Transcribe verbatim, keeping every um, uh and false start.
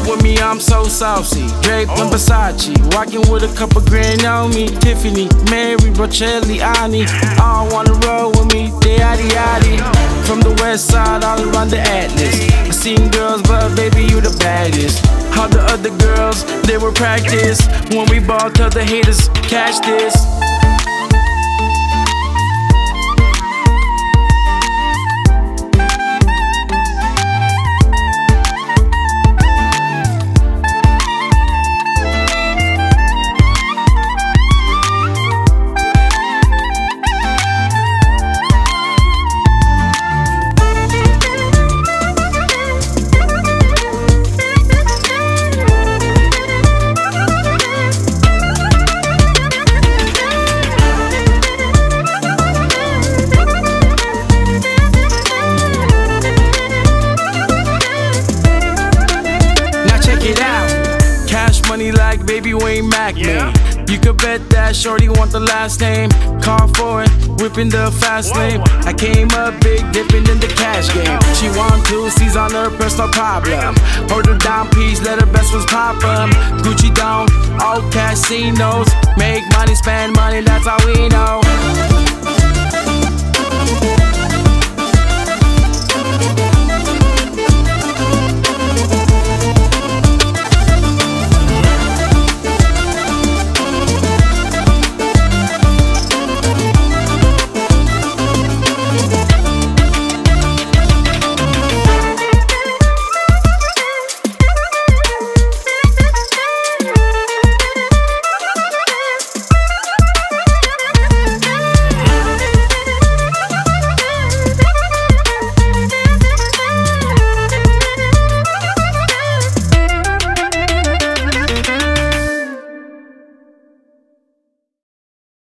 with me, I'm so saucy. Draped in Versace, walking with a couple grand on me. Tiffany, Mary, Bocelli, Ani, all wanna roll with me. They yaddy yaddy. From the west side, all around the Atlas. I seen girls, but baby, you the baddest. All the other girls, they were practice. When we ball, tell the haters, catch this. Money like baby Wayne Mac, man. You could bet that shorty want the last name. Call for it, whipping the fast lane. I came up big, dipping in the cash game. She want two C's on her purse, no problem. Hold her down, please, let her best ones pop 'em. Gucci down, all casinos. Make money, spend money, that's how we know.